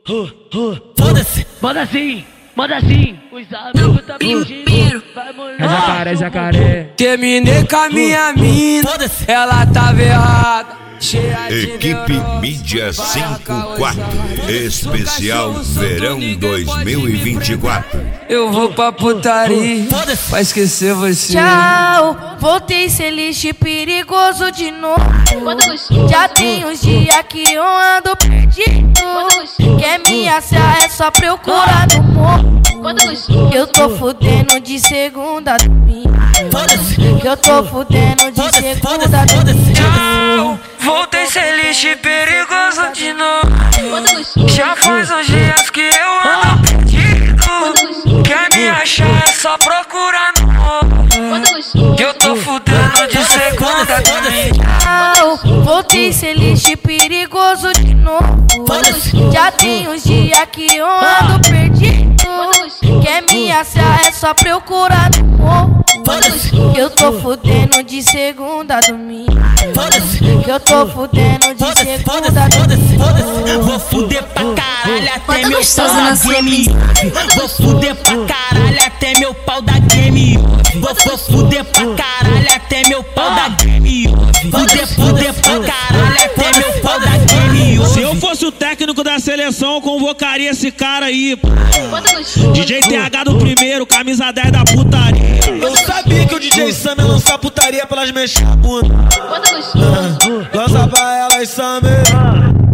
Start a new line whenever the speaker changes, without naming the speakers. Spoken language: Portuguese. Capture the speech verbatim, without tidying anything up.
Foda-se, manda assim, manda assim. Os amigos tá pedindo, vai molhar.
É jacaré, jacaré.
Terminei com a minha mina, ela tava errada.
Equipe Mídia cinco quatro, especial Verão dois mil e vinte e quatro.
Eu vou pra putaria pra esquecer você.
Tchau, voltei ser lixo perigoso de novo. Já tem uns dias que eu ando perdido. Quer me achar é só procurar no morro. Eu tô fudendo de segunda a domingo. Eu tô fudendo de segunda a domingo.
Voltei ser lixo perigoso de novo. Já faz uns dias que eu ando perdido. Quer me achar é só procurar no morro. Eu tô fudendo de segunda a domingo.
Voltei ser lixo perigoso de novo. Já tem uns dias que eu ando perdido. Quer me achar é só procurar no morro. Eu tô fudendo de segunda a domingo. Eu tô fudendo de segunda a domingo.
Vou fuder pra caralho até meu pau da game. Vou fuder pra caralho até meu pau da game. Vou, vou fuder pra caralho até meu pau da game. Fuder, fuder pra caralho até meu pau da game.
Se eu fosse o técnico da seleção, eu convocaria esse cara aí, pô. D J T H do primeiro, camisa dez da putaria.
Eu sabia que o D J Sam ia lançar putaria pra elas mexer a bunda. Lança pra elas, Sam.